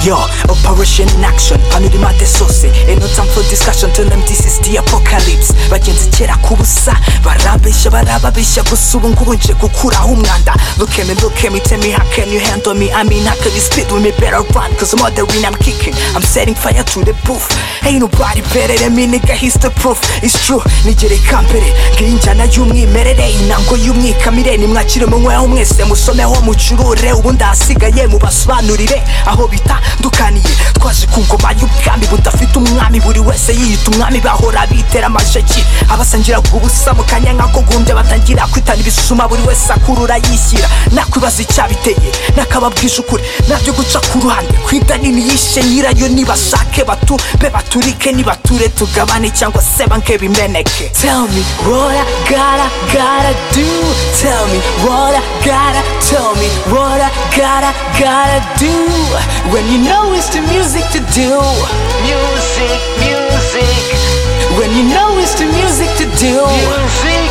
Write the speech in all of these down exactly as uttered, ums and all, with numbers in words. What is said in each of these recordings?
Yo, operation in action, panorama de sauce. Ain't no time for discussion, tell them this is the apocalypse. Bagenzi kera kubusa, barabesha barababesha gusa ubu ngubu nje gukuraho umwanda. Look at me, look at me, tell me how can you handle me? I mean how can you spit with me, better run, cause I'm on the ring, I'm kicking. I'm setting fire to the booth. Ain't nobody better than me, nigga, he's the proof. It's true, nigere kampere, nginjana y'umwimerere, inango y'umwikamire. Nimwakire munyweho mwese musomeho mucurure, ubundi ahasigaye mubasobanurire aho bita dukaniye. Twaje ku ngoma y'ubwami budafite umwami, buri wese yiyita umwami, bahora bitera amasheki. Abasangira ubusa mu kanya nk'ako gumbye batangira kwitana ibisuma, buri wese akurura yishyira. Nakwibaza icyabiteye nakababwisha ukuri, nabyo guca ku ruhande. Kwita nini yishe nyirayo, nibashake batube baturike, nibature tugabane cyangwa se banke bimeneke. Tell me what I gotta gotta do. Tell me what I gotta, tell me what I gotta gotta do. When you know it's the music to do. Music, music. When you know it's the music to do. Music,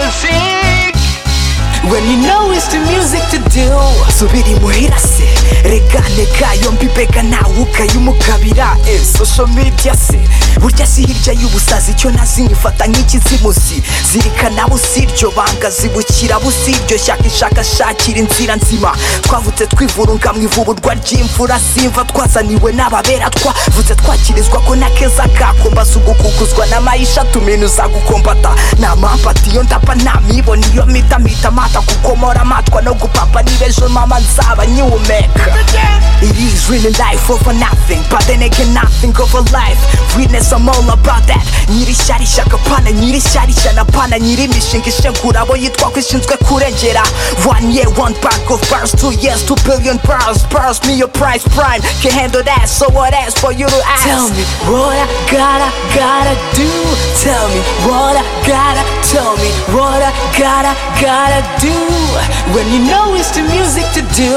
music. When you know it's the music to do. Subiri muhira se, regane kayo mbibega nawuka y'umukabira. Eh, social media se, burya si hirya y'ubusazi, icyo nazingifata nk'ikizimuzi. Zirikana busiryo banga zibukira busiryo, shaka ishaka shakira inzira nzima. Twavutse twivurunga mwivubulwa ry'imfura zimva, twazaniwe n'ababera twavutse twakirizwa ko nakeza kakomba sugukukuzwa n'amayisha tuminuza gukombata. Namampati iyo ndapa namibona iyo mita mita mata kukomora amatwa no gupapa nibejo mama nzaba nyiwumeka. It is really life over nothing, but then again nothing over life. Witness, I'm all about that. Nyiri shari shaka pana, nyiri shari shana pana, nyiri mishinga ishengura abo yitwa kwishinzwe kurengera. One year, one bag of bars, two years, two billion bars. Bars me your price prime, can't handle that, so what else for you to ask? Tell me what I gotta, gotta do. Tell me what I gotta, tell me what I gotta, gotta do. When you know it's the music to do.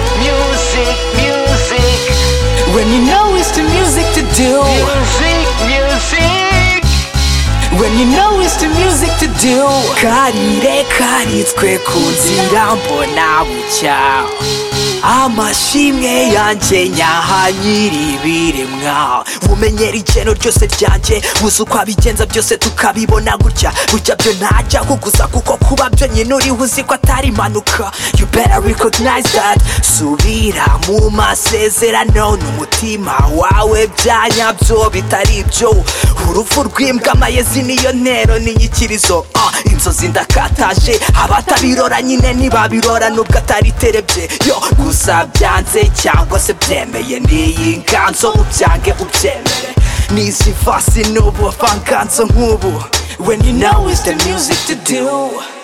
Music, music. When you know it's the music to do. Music, music. When you know it's the music to do. Karire karitswe ku nzira mbona bucya, amashimwe yanjye nyaha nyiri ibiremwa. Umenyera igeno ryose ryanjye, buze uko abigenza byose tukabibona gutya. Burya byo ntajya kuguza kuko kuba byo nyine uriho uzi ko atari impanuka. You better recognize that. Subira mu masezerano n'umutima wawe, byanyabyo bitari ibyo. Urupfu rw'imbwa amayezi niyo ntero n'inyikirizo. uh, Inzozi ndakataje, abatabirora nyine ntibabirora nubwo atari terebye. Yo gusa byanze cyangwa se byemeye n'iyi nganzo, ubyange ubyemere n'izi vasi n'ubu vanganzo nk'ubu. When you know it's the music to do.